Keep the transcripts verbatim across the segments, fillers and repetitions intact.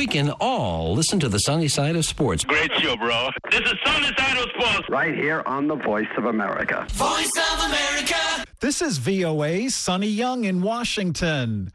we can all listen to the sunny side of sports. Great show, bro. This is Sunny Side of Sports. Right here on the Voice of America. Voice of America. This is V O A's Sonny Young in Washington.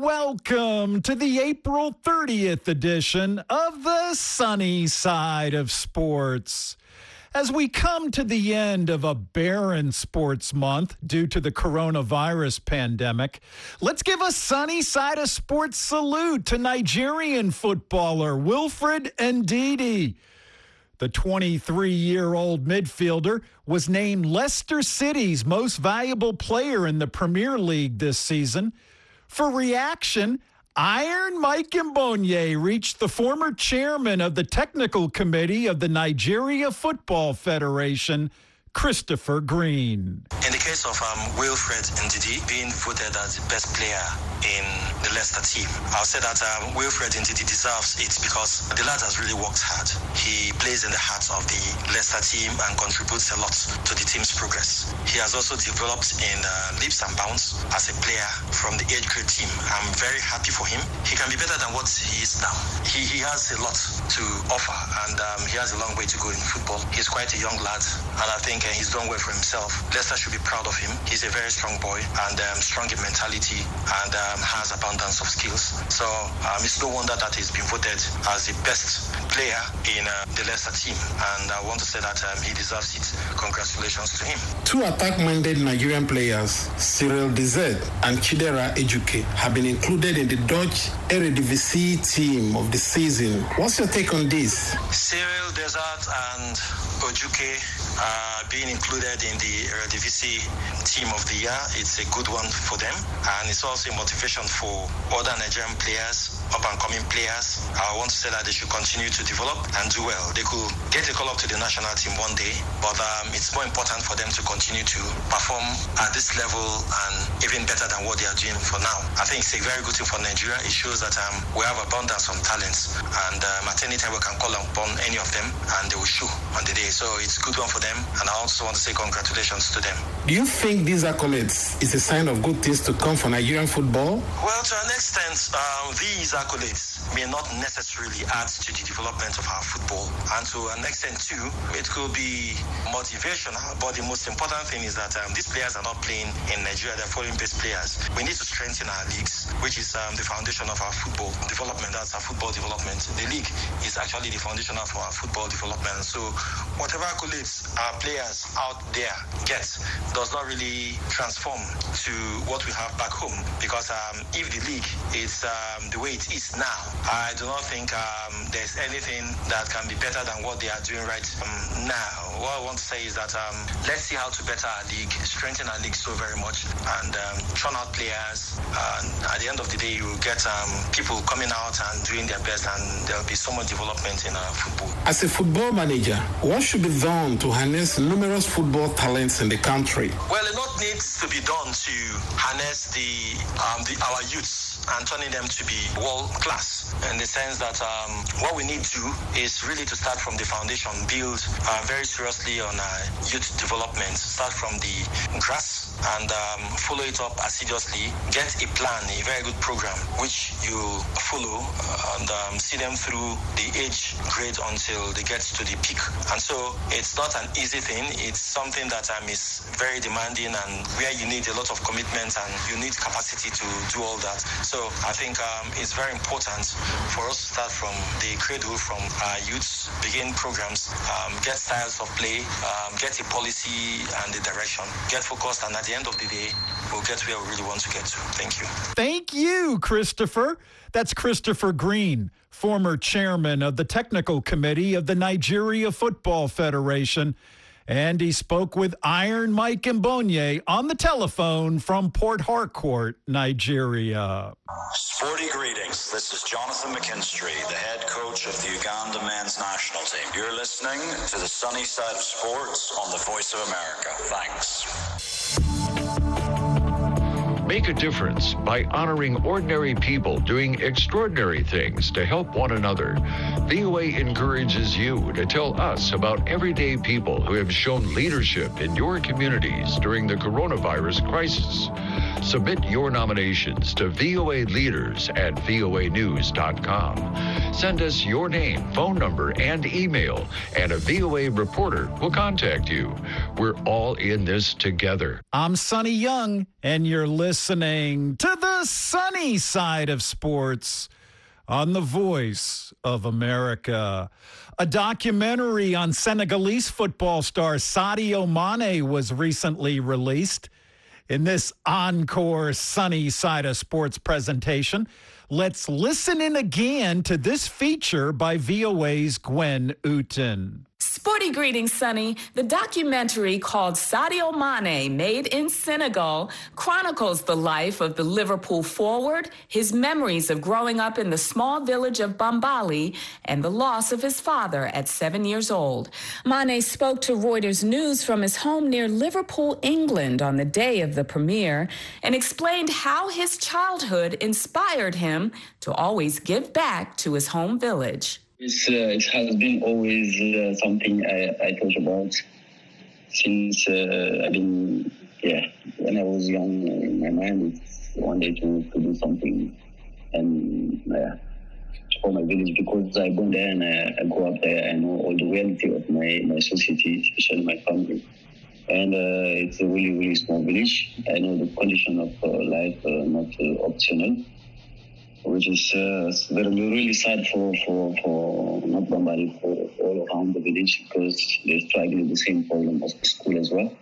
Welcome to the April thirtieth edition of the Sunny Side of Sports. As we come to the end of a barren sports month due to the coronavirus pandemic, let's give a sunny side of sports salute to Nigerian footballer Wilfred Ndidi. The twenty-three-year-old midfielder was named Leicester City's most valuable player in the Premier League this season. For reaction, Iron Mike Mbonye reached the former chairman of the technical committee of the Nigeria Football Federation, Christopher Green. In the case of um, Wilfred Ndidi being voted as the best player in the Leicester team, I'll say that um, Wilfred Ndidi deserves it because the lad has really worked hard. He plays in the heart of the Leicester team and contributes a lot to the team's progress. He has also developed in uh, leaps and bounds as a player from the age grade team. I'm very happy for him. He can be better than what he is now. He, he has a lot to offer, and um, he has a long way to go in football. He's quite a young lad, and I think he's done well for himself. Leicester should be proud of him. He's a very strong boy and um, strong in mentality and um, has abundance of skills. So um, it's no wonder that he's been voted as the best player in uh, the Leicester team. And I want to say that um, he deserves it. Congratulations to him. Two attack-minded Nigerian players, Cyril Dessert and Chidera Ejuke, have been included in the Dutch Eredivisie team of the season. What's your take on this? Cyril Dessert and Ojuke uh, being included in the Eredivisie team of the year, it's a good one for them, and it's also a motivation for other Nigerian players, up-and-coming players. I want to say that they should continue to develop and do well. They could get a call up to the national team one day, but um, it's more important for them to continue to perform at this level and even better than what they are doing for now. I think it's a very good thing for Nigeria. It shows that um, we have abundance of talents, and um, at any time we can call upon any of them and they will show on the day. So it's a good one for them, and I also want to say congratulations to them. Do you think these accolades is a sign of good things to come for Nigerian football? Well, to an extent, um, these accolades may not necessarily add to the development of our football, and to an extent too, it could be motivational, but the most important thing is that um, these players are not playing in Nigeria, they're foreign-based players. We need to strengthen our leagues, which is um, the foundation of our football development. That's our football development. The league is actually the foundation of our football development. So whatever accolades our players out there get does not really transform to what we have back home, because um, if the league is um, the way it is now, I do not think um, there's anything that can be better than what they are doing right um, now. What I want to say is that um, let's see how to better our league, strengthen our league so very much, and um, churn out players. And at the end of the day, you will get um, people coming out and doing their best, and there will be so much development in our football. As a football manager, what should be done to harness numerous football talents in the country? Well, a lot needs to be done to harness the, um, the our youths and turning them to be world class, in the sense that um, what we need to do is really to start from the foundation, build uh, very seriously on uh, youth development, start from the grass and um, follow it up assiduously, get a plan, a very good program, which you follow and um, see them through the age grade until they get to the peak. And so it's not an easy thing. It's something that um, is very demanding, and where you need a lot of commitment and you need capacity to do all that. So I think um, it's very important for us to start from the cradle, from our youths, begin programs, um, get styles of play, um, get a policy and a direction, get focused, and at the end of the day, we'll get where we really want to get to. Thank you. Thank you, Christopher. That's Christopher Green, former chairman of the technical committee of the Nigeria Football Federation. And he spoke with Iron Mike Mbonye on the telephone from Port Harcourt, Nigeria. Sporty greetings. This is Jonathan McKinstry, the head coach of the Uganda men's national team. You're listening to the Sunny Side of Sports on the Voice of America. Thanks. Make a difference by honoring ordinary people doing extraordinary things to help one another. V O A encourages you to tell us about everyday people who have shown leadership in your communities during the coronavirus crisis. Submit your nominations to V O A leaders at V O A news dot com. Send us your name, phone number, and email, and a V O A reporter will contact you. We're all in this together. I'm Sonny Young, and you're listening to the sunny side of sports on the Voice of America. A documentary on Senegalese football star Sadio Mane was recently released. In this encore sunny side of sports presentation, let's listen in again to this feature by V O A's Gwen Uten. Sporty greetings, Sonny. The documentary called Sadio Mane, Made in Senegal, chronicles the life of the Liverpool forward, his memories of growing up in the small village of Bambali, and the loss of his father at seven years old. Mane spoke to Reuters News from his home near Liverpool, England, on the day of the premiere, and explained how his childhood inspired him to always give back to his home village. It's, uh, it has been always uh, something I, I thought about since uh, I've been, yeah, when I was young, uh, in my mind, it's one day to, to do something and uh, for my village, because I go there and I, I grew up there. I know all the reality of my, my society, especially my family. And uh, it's a really, really small village. I know the condition of uh, life, uh, not uh, optional, which is uh, very, really sad for, for, for not Bambali, for all around the village, because they're struggling with the same problem as the school as well.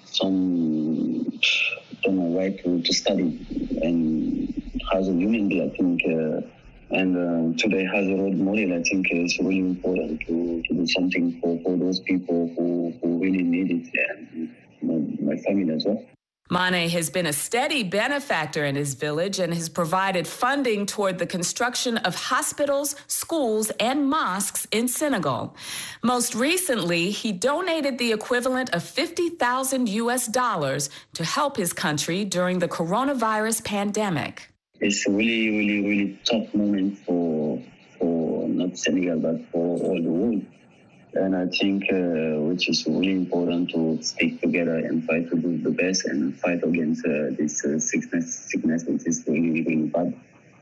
Some don't know why to, to study, and as a human being, I think, uh, and uh, today as a role model, I think it's really important to, to do something for, for those people who, who really need it, and my, my family as well. Mane has been a steady benefactor in his village and has provided funding toward the construction of hospitals, schools, and mosques in Senegal. Most recently, he donated the equivalent of fifty thousand U S dollars to help his country during the coronavirus pandemic. It's a really, really, really tough moment for, for not Senegal, but for all the world. And I think uh, which is really important to stick together and try to do the best and fight against uh, this uh, sickness, sickness which is really, really bad.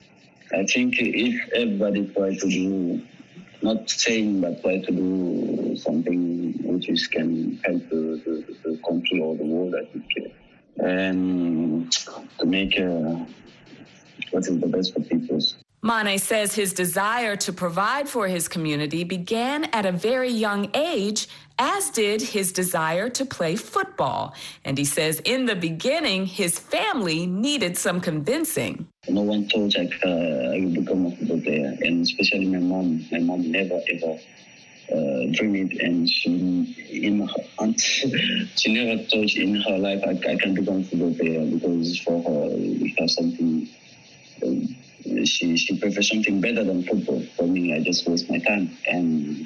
I think if everybody try to do, not saying, but try to do something which is can help the, the, the country or the world, I think, uh, and to make uh, what is the best for people. Mane says his desire to provide for his community began at a very young age, as did his desire to play football. And he says in the beginning, his family needed some convincing. No one thought I, uh, I would become a football player, and especially my mom. My mom never, ever uh, dreamed it, and she, in her, she never thought in her life I, I can become a football player, because for her, we have something... Um, She she prefers something better than football. For me, I just waste my time, and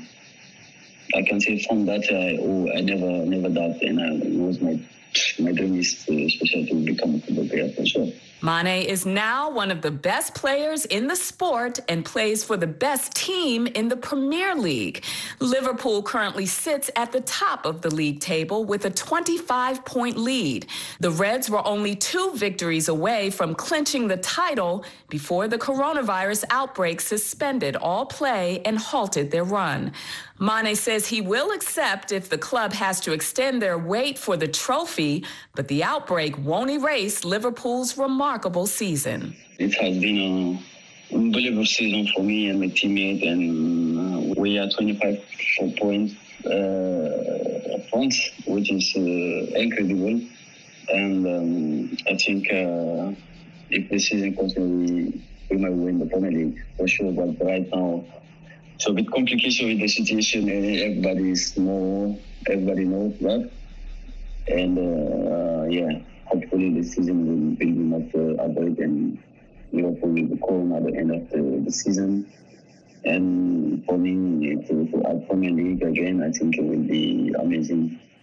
I can say from that I oh I never never doubt, and I, it was my my dream is to, especially to become a football player for sure. Mane is now one of the best players in the sport and plays for the best team in the Premier League. Liverpool currently sits at the top of the league table with a twenty-five point lead. The Reds were only two victories away from clinching the title before the coronavirus outbreak suspended all play and halted their run. Mane says he will accept if the club has to extend their wait for the trophy, but the outbreak won't erase Liverpool's remarkable season. It has been an unbelievable season for me and my teammate, and uh, we are twenty-five points uh, front, which is uh, incredible. And um, I think uh, if the season continues, we, we might win the Premier League for sure. But right now, it's a bit complication with the situation, and everybody is more, everybody knows that. And uh, yeah, hopefully the season will, will be not uh, avoid, and Liverpool will be calm at the end of the, the season. And for me, to, to add Premier League again, I think it will be amazing.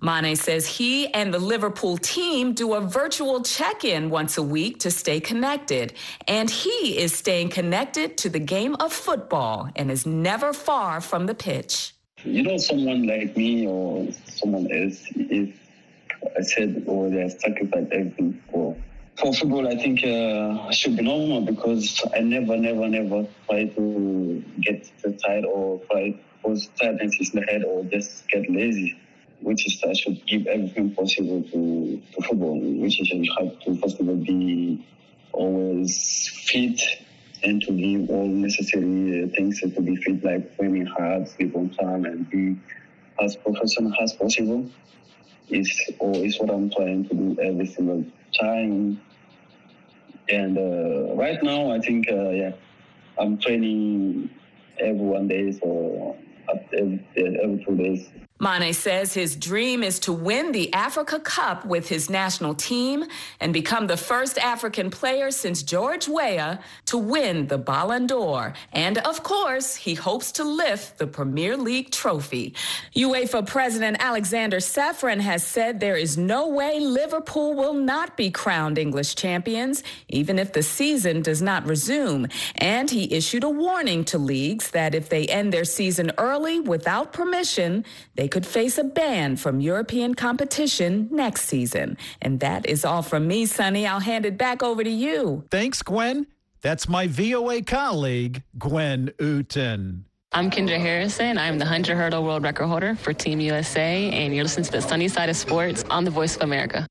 Mane says he and the Liverpool team do a virtual check-in once a week to stay connected. And he is staying connected to the game of football and is never far from the pitch. You know, someone like me or someone else, if I said, or they have sacrificed everything for, for football, I think uh, it should be normal because I never, never, never try to get tired or try cause tiredness in the head or just get lazy, which is I should give everything possible to, to football, which is you have to first of all be always fit and to give all necessary things to be fit, like training hard, sleep on time, and be as professional as possible. Is or is what I'm trying to do every single time. And uh, right now, I think uh, yeah, I'm training every one day, so every, every two days. Mane says his dream is to win the Africa Cup with his national team and become the first African player since George Weah to win the Ballon d'Or. And of course, he hopes to lift the Premier League trophy. UEFA President Alexander Safran has said there is no way Liverpool will not be crowned English champions, even if the season does not resume. And he issued a warning to leagues that if they end their season early without permission, they could face a ban from European competition next season. And that is all from me, Sonny. I'll hand it back over to you. Thanks, Gwen. That's my V O A colleague, Gwen Uten. I'm Kendra Harrison. I'm the one hundred hurdle world record holder for Team U S A, and you're listening to the Sunny Side of Sports on the Voice of America.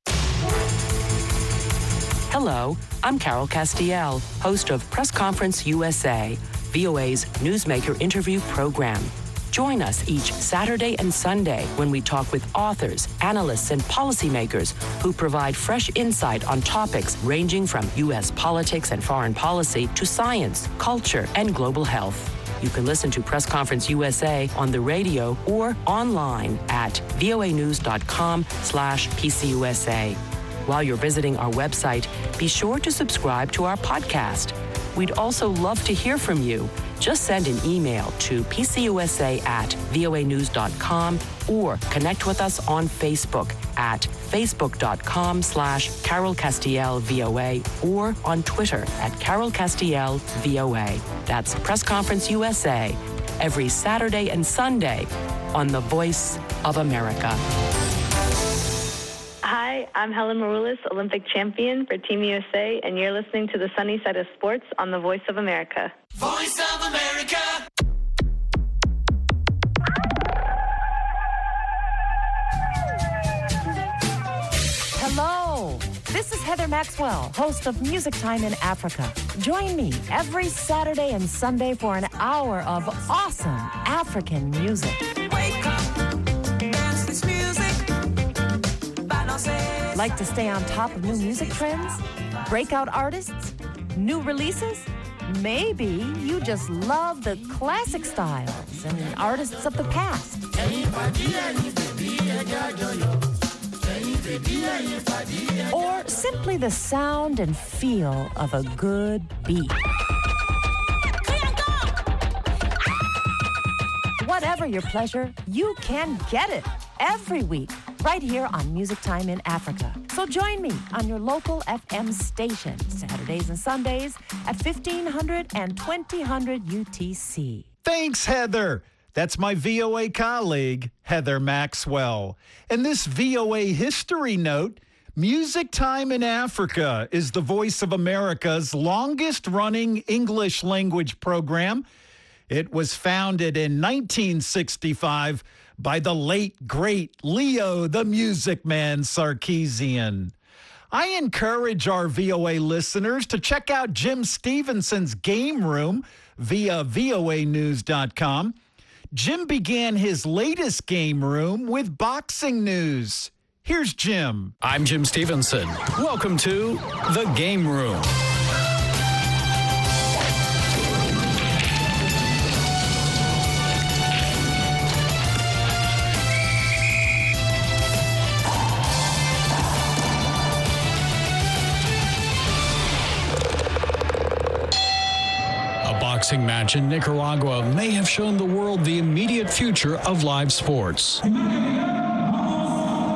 Hello, I'm Carol Castiel, host of Press Conference U S A, V O A's newsmaker interview program. Join us each Saturday and Sunday when we talk with authors, analysts, and policymakers who provide fresh insight on topics ranging from U S politics and foreign policy to science, culture, and global health. You can listen to Press Conference U S A on the radio or online at voanews.com slash PCUSA. While you're visiting our website, be sure to subscribe to our podcast. We'd also love to hear from you. Just send an email to pcusa at voanews.com or connect with us on Facebook at facebook.com slash Carol Castiel VOA or on Twitter at Carol Castiel VOA. That's Press Conference U S A every Saturday and Sunday on the Voice of America. Hi, I'm Helen Maroulis, Olympic champion for Team U S A, and you're listening to the Sunny Side of Sports on the Voice of America. Voice of America! Hello, this is Heather Maxwell, host of Music Time in Africa. Join me every Saturday and Sunday for an hour of awesome African music. Wake up, dance this music. Like to stay on top of new music trends? Breakout artists? New releases? Maybe you just love the classic styles and artists of the past. Or simply the sound and feel of a good beat. Whatever your pleasure, you can get it every week right here on Music Time in Africa. So join me on your local F M station, Saturdays and Sundays at fifteen hundred and twenty hundred U T C. Thanks, Heather. That's my V O A colleague, Heather Maxwell. And this V O A history note, Music Time in Africa is the Voice of America's longest-running English language program. It was founded in nineteen sixty-five by the late, great Leo the Music Man Sarkeesian. I encourage our V O A listeners to check out Jim Stevenson's Game Room via V O A news dot com. Jim began his latest Game Room with boxing news. Here's Jim. I'm Jim Stevenson. Welcome to The Game Room. Boxing match in Nicaragua may have shown the world the immediate future of live sports.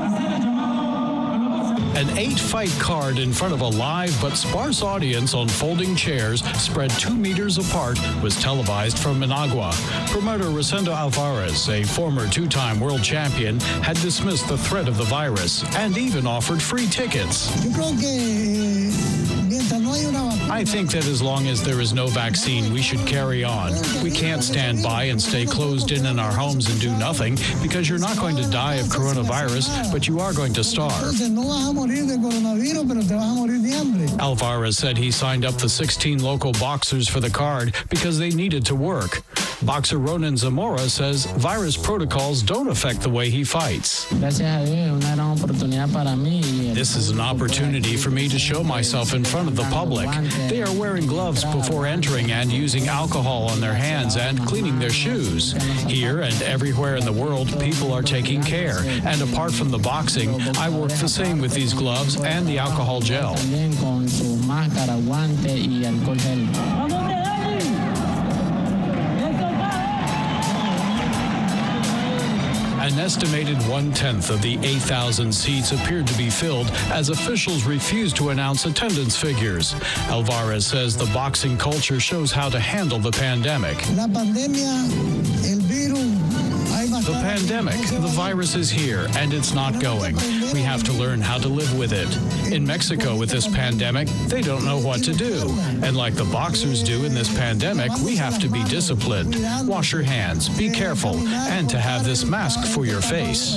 An eight-fight card in front of a live but sparse audience on folding chairs spread two meters apart was televised from Managua. Promoter Rosendo Alvarez, a former two-time world champion, had dismissed the threat of the virus and even offered free tickets. I think that as long as there is no vaccine, we should carry on. We can't stand by and stay closed in in our homes and do nothing, because you're not going to die of coronavirus, but you are going to starve. Alvarez said he signed up the sixteen local boxers for the card because they needed to work. Boxer Ronan Zamora says virus protocols don't affect the way he fights. This is an opportunity for me to show myself in front of the public. They are wearing gloves before entering and using alcohol on their hands and cleaning their shoes. Here and everywhere in the world, people are taking care. And apart from the boxing, I work the same with these gloves and the alcohol gel. An estimated one-tenth of the eight thousand seats appeared to be filled as officials refused to announce attendance figures. Alvarez says the boxing culture shows how to handle the pandemic. The pandemic, the virus is here, and it's not going. We have to learn how to live with it. In Mexico, with this pandemic, they don't know what to do. And like the boxers do in this pandemic, we have to be disciplined. Wash your hands, be careful, and to have this mask for your face.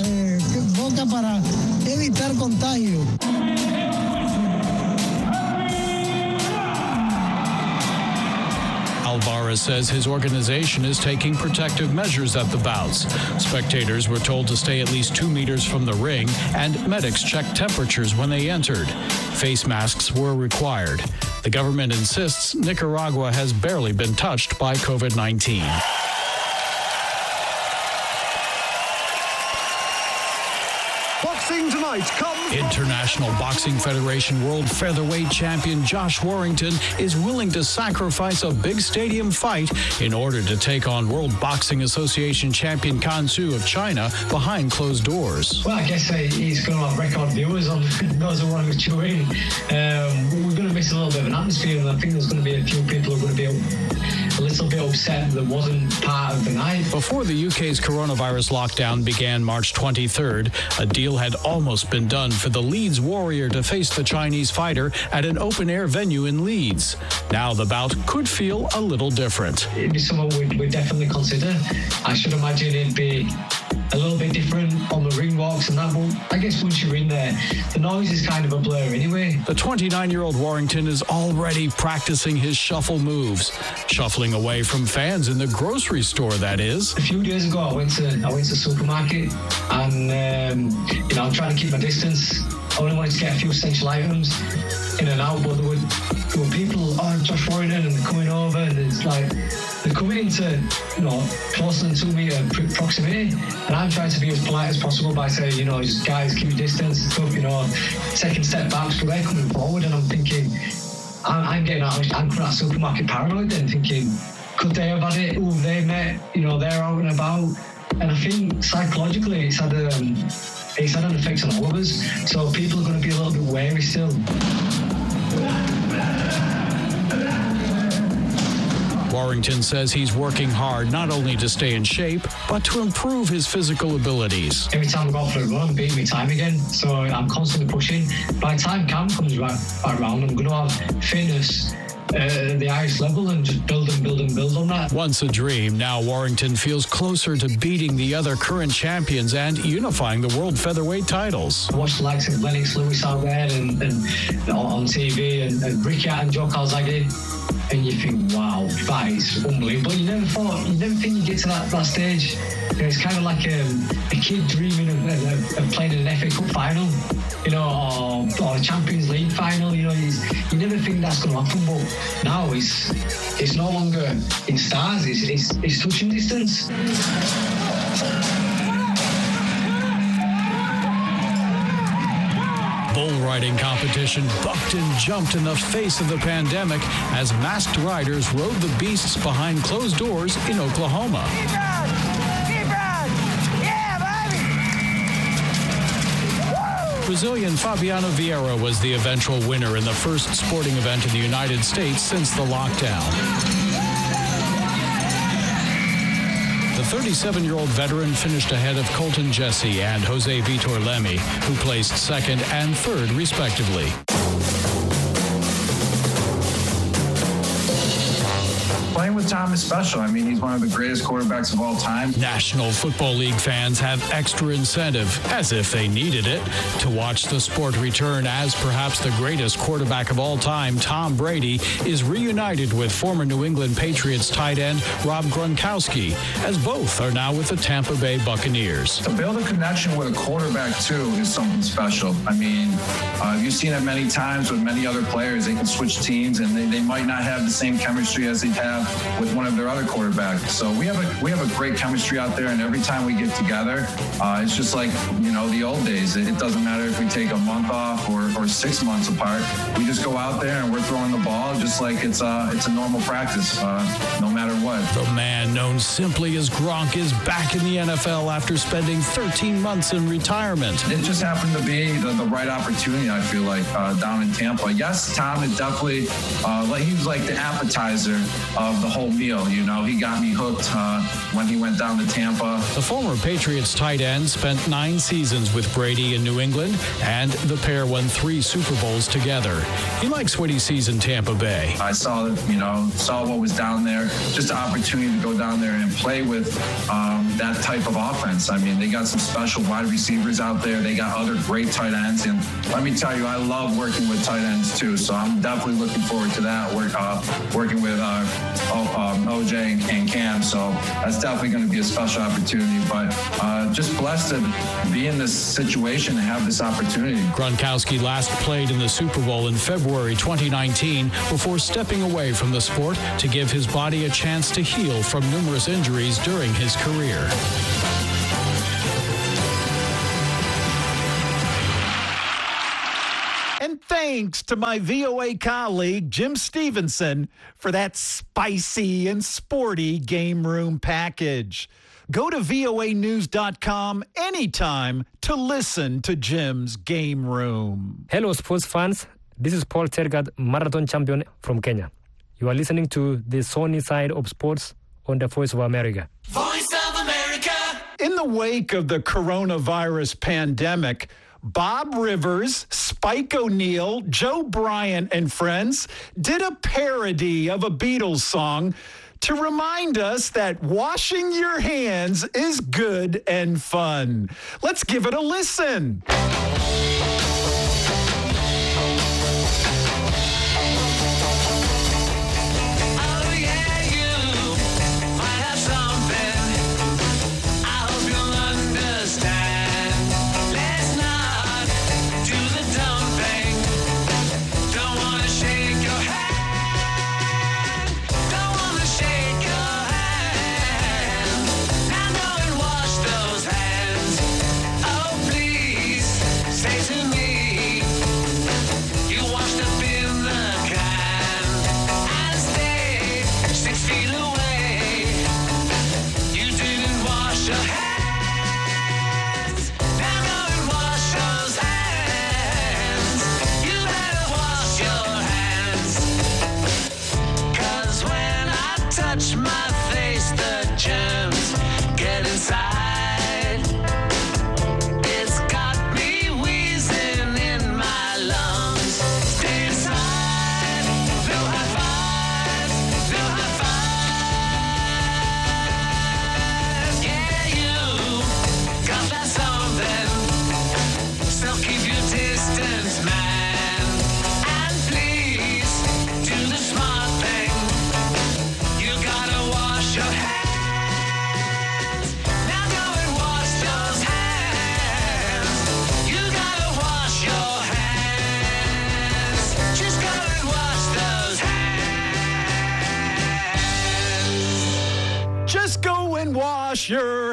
Alvarez says his organization is taking protective measures at the bouts. Spectators were told to stay at least two meters from the ring, and medics checked temperatures when they entered. Face masks were required. The government insists Nicaragua has barely been touched by COVID nineteen. Boxing tonight comes... International Boxing Federation World Featherweight Champion Josh Warrington is willing to sacrifice a big stadium fight in order to take on World Boxing Association champion Can Xu of China behind closed doors. Well, I guess uh, he's going to have record viewers on those who want to tune in. Um, we're going to miss a little bit of an atmosphere, and I think there's going to be a few people who are going to be a little bit upset that wasn't part of the night. Before the U K's coronavirus lockdown began March twenty-third, a deal had almost been done for the Leeds Warrior to face the Chinese fighter at an open-air venue in Leeds. Now the bout could feel a little different. It'd be something we'd, we'd definitely consider. I should imagine it'd be a little bit different on the ring walks and that, but I guess once you're in there, the noise is kind of a blur anyway. The twenty-nine-year-old Warrington is already practicing his shuffle moves, shuffling away from fans in the grocery store, that is. A few days ago, I went to I went to the supermarket, and um, you know, I'm trying to keep my distance. I only wanted to get a few essential items in and out, but there were, there were people, oh, Josh Warrington, and they're coming over, and it's like, they're coming into, you know, closer than two metre proximity, and I'm trying to be as polite as possible by saying, you know, just guys, keep your distance and stuff, you know, taking step backs, but they're coming forward, and I'm thinking, I'm, I'm getting out, I'm coming out supermarket paranoid then, thinking, could they have had it? Who have they met? You know, they're out and about, and I think psychologically it's had a, um, it's had an effect on all of us, so people are going to be a little bit wary still. Warrington says he's working hard not only to stay in shape, but to improve his physical abilities. Every time I go for a run, I'm beating my time again, so I'm constantly pushing. By the time camp comes right, right around, I'm going to have fitness Uh, the highest level and just build and build and build on that. Once a dream, now Warrington feels closer to beating the other current champions and unifying the world featherweight titles. I watched the likes of Lennox Lewis out there and, and on T V and, and Rickyat and Joe Calzaghe, and you think, wow, that is unbelievable. You never thought, you never think you get to that, that stage. You know, it's kind of like a, a kid dreaming of, of, of playing in an F A Cup final, you know, or, or a Champions League final. You know, you, you never think that's going to happen, but now it's it's no longer in stars, it's, it's, it's touching distance. Bull riding competition bucked and jumped in the face of the pandemic as masked riders rode the beasts behind closed doors in Oklahoma. Brazilian Fabiano Vieira was the eventual winner in the first sporting event in the United States since the lockdown. The thirty-seven-year-old veteran finished ahead of Colton Jesse and Jose Vitor Leme, who placed second and third, respectively. Playing with Tom is special. I mean, he's one of the greatest quarterbacks of all time. National Football League fans have extra incentive, as if they needed it, to watch the sport return as perhaps the greatest quarterback of all time, Tom Brady, is reunited with former New England Patriots tight end Rob Gronkowski, as both are now with the Tampa Bay Buccaneers. To build a connection with a quarterback, too, is something special. I mean, uh, you've seen it many times with many other players. They can switch teams, and they, they might not have the same chemistry as they have with one of their other quarterbacks. So we have a we have a great chemistry out there, and every time we get together, uh, it's just like, you know, the old days. It, it doesn't matter if we take a month off or, or six months apart. We just go out there and we're throwing the ball just like it's a, it's a normal practice, uh, no matter what. The man known simply as Gronk is back in the N F L after spending thirteen months in retirement. It just happened to be the, the right opportunity, I feel like, uh, down in Tampa. Yes, Tom is definitely, uh, like, he was like the appetizer of the whole meal. You know, he got me hooked uh, when he went down to Tampa. The former Patriots tight end spent nine seasons with Brady in New England, and the pair won three Super Bowls together. He likes what he sees in Tampa Bay. I saw, you know, saw what was down there. Just an opportunity to go down there and play with um, that type of offense. I mean, they got some special wide receivers out there. They got other great tight ends. And let me tell you, I love working with tight ends too. So I'm definitely looking forward to that, work, uh, working with uh, o, um, O J and, and Cam. So that's definitely going to be a special opportunity. But uh, just blessed to be in this situation and have this opportunity. Gronkowski last played in the Super Bowl in February twenty nineteen before stepping away from the sport to give his body a chance to heal from numerous injuries during his career. And thanks to my V O A colleague, Jim Stevenson, for that spicy and sporty game room package. Go to V O A news dot com anytime to listen to Jim's Game Room. Hello, sports fans. This is Paul Tergat, marathon champion from Kenya. You are listening to the Sunny Side of Sports on the Voice of America. Voice of America. In the wake of the coronavirus pandemic, Bob Rivers, Spike O'Neill, Joe Bryant, and friends did a parody of a Beatles song to remind us that washing your hands is good and fun. Let's give it a listen. Wash your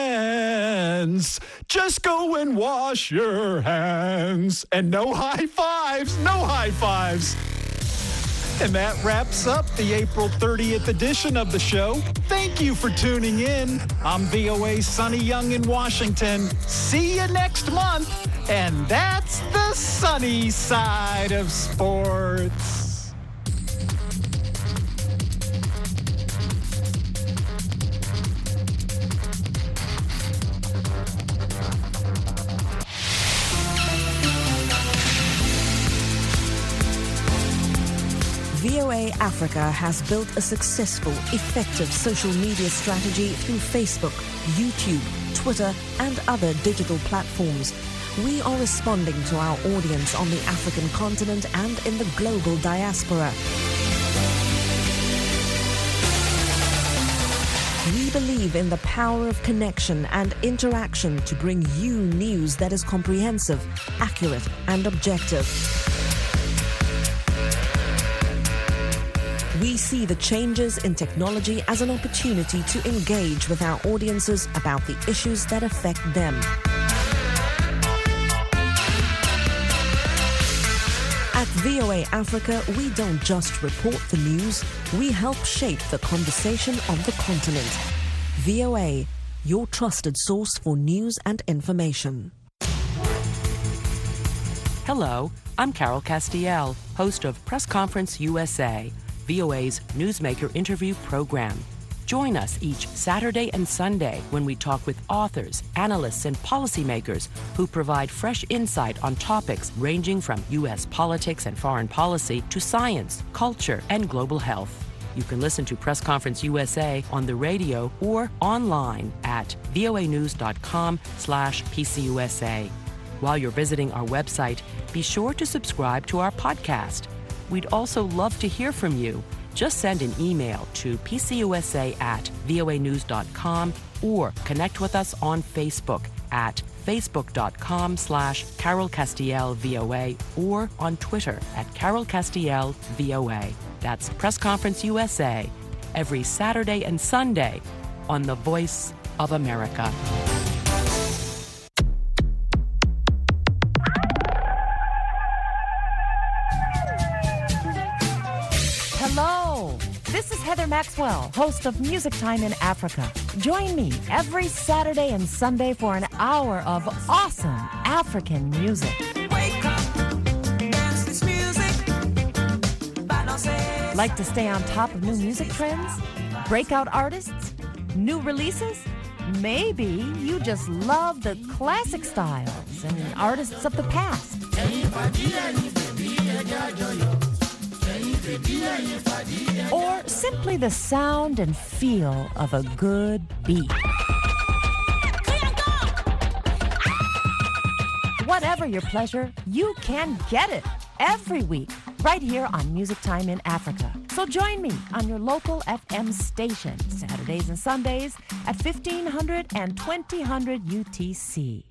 hands. Just go and wash your hands. And no high fives. No high fives. And that wraps up the April thirtieth edition of the show. Thank you for tuning in. I'm V O A's Sonny Young in Washington. See you next month. And that's the sunny side of sports. V O A Africa has built a successful, effective social media strategy through Facebook, YouTube, Twitter, and other digital platforms. We are responding to our audience on the African continent and in the global diaspora. We believe in the power of connection and interaction to bring you news that is comprehensive, accurate, and objective. We see the changes in technology as an opportunity to engage with our audiences about the issues that affect them. At V O A Africa, we don't just report the news, we help shape the conversation of the continent. V O A, your trusted source for news and information. Hello, I'm Carol Castiel, host of Press Conference U S A, V O A's Newsmaker interview program. Join us each Saturday and Sunday when we talk with authors, analysts, and policymakers who provide fresh insight on topics ranging from U S politics and foreign policy to science, culture, and global health. You can listen to Press Conference U S A on the radio or online at voanews.com slash PCUSA. While you're visiting our website, be sure to subscribe to our podcast. We'd also love to hear from you. Just send an email to pcusa at voanews.com or connect with us on Facebook at facebook.com slash Carol Castiel VOA or on Twitter at Carol Castiel VOA. That's Press Conference U S A every Saturday and Sunday on The Voice of America. Hello, this is Heather Maxwell, host of Music Time in Africa. Join me every Saturday and Sunday for an hour of awesome African music. Wake up, dance this music. Like to stay on top of new music trends? Breakout artists? New releases? Maybe you just love the classic styles and artists of the past. Or simply the sound and feel of a good beat. Whatever your pleasure, you can get it every week right here on Music Time in Africa. So join me on your local F M station Saturdays and Sundays at fifteen hundred and twenty hundred U T C.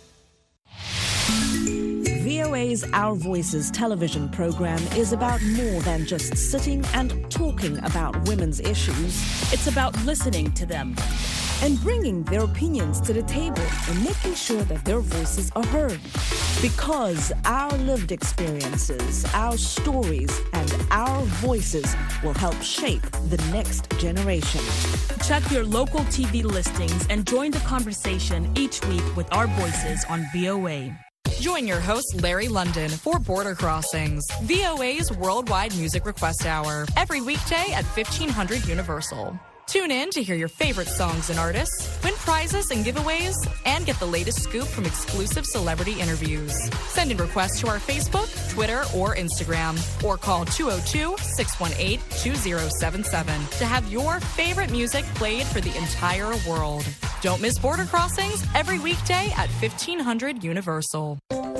V O A's Our Voices television program is about more than just sitting and talking about women's issues. It's about listening to them and bringing their opinions to the table and making sure that their voices are heard. Because our lived experiences, our stories, and our voices will help shape the next generation. Check your local T V listings and join the conversation each week with our voices on V O A. Join your host, Larry London, for Border Crossings, V O A's Worldwide Music Request Hour, every weekday at fifteen hundred Universal. Tune in to hear your favorite songs and artists, win prizes and giveaways, and get the latest scoop from exclusive celebrity interviews. Send in requests to our Facebook, Twitter, or Instagram, or call two oh two, six one eight, two oh seven seven to have your favorite music played for the entire world. Don't miss Border Crossings every weekday at fifteen hundred Universal.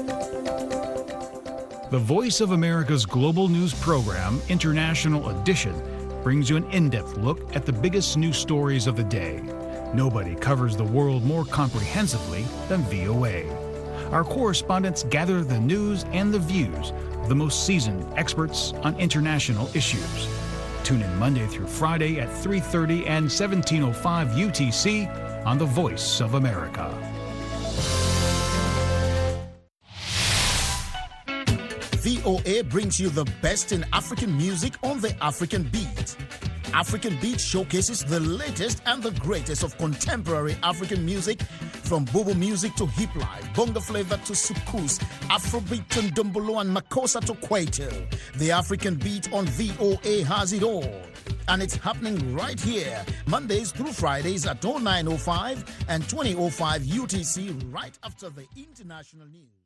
The Voice of America's global news program, International Edition, brings you an in-depth look at the biggest news stories of the day. Nobody covers the world more comprehensively than V O A. Our correspondents gather the news and the views of the most seasoned experts on international issues. Tune in Monday through Friday at three thirty and seventeen oh five U T C on The Voice of America. V O A brings you the best in African music on the African beat. African Beat showcases the latest and the greatest of contemporary African music, from Bobo music to hip life, bongo flavor to soukous, Afrobeat and Dumbolo and Makossa to Kwaito. The African Beat on V O A has it all. And it's happening right here, Mondays through Fridays at oh nine oh five and twenty oh five U T C, right after the international news.